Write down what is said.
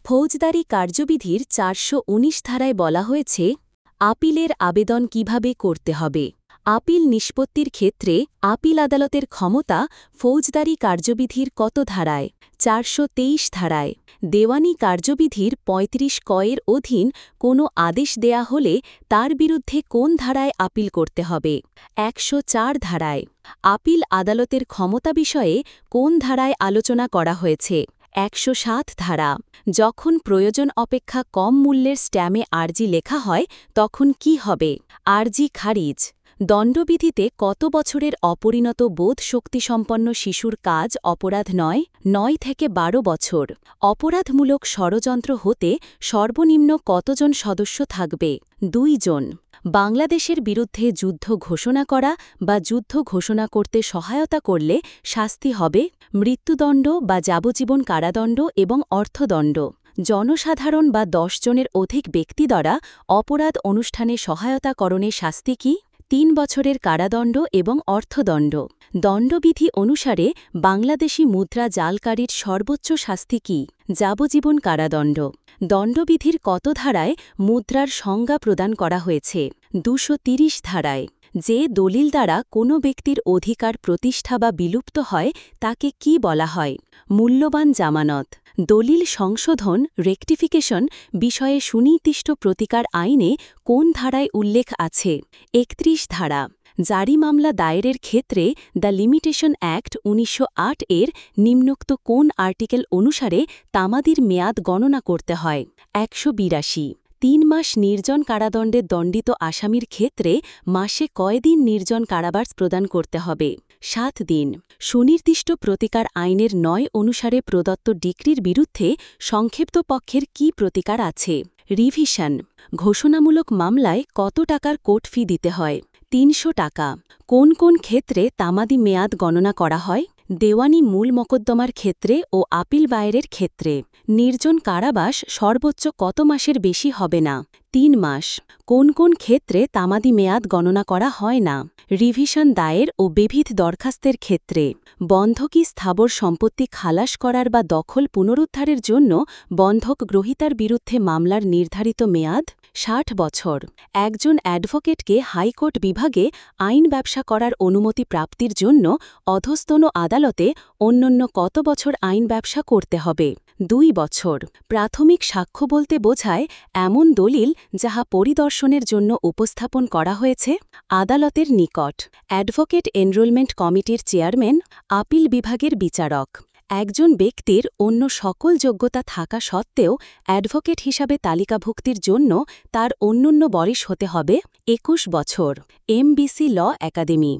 ফৌজদারি কার্যবিধির ৪১৯ ধারায় বলা হয়েছে আপিলের আবেদন কিভাবে করতে হবে। আপিল নিষ্পত্তির ক্ষেত্রে আপিল আদালতের ক্ষমতা ফৌজদারি কার্যবিধির কত ধারায়? ৪২৩ ধারায়। দেওয়ানি কার্যবিধির ৩৫ কয়ের অধীন কোনো আদেশ দেয়া হলে তার বিরুদ্ধে কোন ধারায় আপিল করতে হবে? ১০৪ ধারায়। আপিল আদালতের ক্ষমতা বিষয়ে কোন ধারায় আলোচনা করা হয়েছে? ১০৭ ধারা। যখন প্রয়োজন অপেক্ষা কম মূল্যের স্ট্যাম্পে আর্জি লেখা হয় তখন কি হবে? আর্জি খারিজ। দণ্ডবিধিতে কত বছরের অপরিণত বোধ শক্তিসম্পন্ন শিশুর কাজ অপরাধ নয়? ৯ থেকে ১২ বছর। অপরাধমূলক ষড়যন্ত্র হতে সর্বনিম্ন কতজন সদস্য থাকবে? ২ জন। বাংলাদেশের বিরুদ্ধে যুদ্ধ ঘোষণা করা বা যুদ্ধ ঘোষণা করতে সহায়তা করলে শাস্তি হবে মৃত্যুদণ্ড বা যাবজ্জীবন কারাদণ্ড এবং অর্থদণ্ড। জনসাধারণ বা ১০ জনের অধিক ব্যক্তি দ্বারা অপরাধ অনুষ্ঠানে সহায়তাকরণে শাস্তি কি? ৩ বছরের কারাদণ্ড এবং অর্থদণ্ড। দণ্ডবিধি অনুসারে বাংলাদেশি মুদ্রা জালকারীর সর্বোচ্চ শাস্তি কি? যাবজ্জীবন কারাদণ্ড। দণ্ডবিধির কত ধারায় মুদ্রার সংজ্ঞা প্রদান করা হয়েছে? ২৩০ ধারায়। যে দলিল দ্বারা কোনো ব্যক্তির অধিকার প্রতিষ্ঠা বা বিলুপ্ত হয় তাকে কি বলা হয়? মূল্যবান জামানত। দলিল সংশোধন রেকটিফিকেশন বিষয়ে সুনির্দিষ্ট প্রতিকার আইনে কোন ধারায় উল্লেখ আছে? ৩১ ধারা। জারি মামলা দায়েরের ক্ষেত্রে দ্য লিমিটেশন অ্যাক্ট ১৯০৮ এর নিম্নোক্ত কোন আর্টিকেল অনুসারে তামাদির মেয়াদ গণনা করতে হয়? ১৮২। ৩ মাস নির্জন কারাদণ্ডে দণ্ডিত আসামির ক্ষেত্রে মাসে কয়দিন নির্জন কারাবাস প্রদান করতে হবে? ৭ দিন। সুনির্দিষ্ট প্রতিকার আইনের ৯ অনুসারে প্রদত্ত ডিক্রির বিরুদ্ধে সংক্ষিপ্ত পক্ষের কি প্রতিকার আছে? রিভিশন। ঘোষণামূলক মামলায় কত টাকার কোর্ট ফি দিতে হয়? ৩০০ টাকা। কোন কোন ক্ষেত্রে তামাদি মেয়াদ গণনা করা হয়? দেওয়ানি মূল মকদ্দমার ক্ষেত্রে ও আপিল বাইরের ক্ষেত্রে। নির্জন কারাবাস সর্বোচ্চ কত মাসের বেশি হবে না? ৩ মাস। কোন কোন ক্ষেত্রে তামাদি মেয়াদ গণনা করা হয় না? রিভিশন দায়ের ও বিবিধ দরখাস্তের ক্ষেত্রে। বন্ধকি স্থাবর সম্পত্তি খালাস করার বা দখল পুনরুদ্ধারের জন্য বন্ধক গ্রহীতার বিরুদ্ধে মামলার নির্ধারিত মেয়াদ ৬০ বছর। একজন অ্যাডভোকেটকে হাইকোর্ট বিভাগে আইন ব্যবসা করার অনুমতি প্রাপ্তির জন্য অধস্তন আদালতে অন্যান্য কত বছর আইন ব্যবসা করতে হবে? ২ বছর। প্রাথমিক সাক্ষ্য বলতে বোঝায় এমন দলিল যাহা পরিদর্শনের জন্য উপস্থাপন করা হয়েছে আদালতের নিকট। অ্যাডভোকেট এনরোলমেন্ট কমিটির চেয়ারম্যান আপিল বিভাগের বিচারক। একজন ব্যক্তির অন্য সকল যোগ্যতা থাকা সত্ত্বেও অ্যাডভোকেট হিসাবে তালিকাভুক্তির জন্য তার অন্যান্য বয়স হতে হবে ২১ বছর। MBC law academy.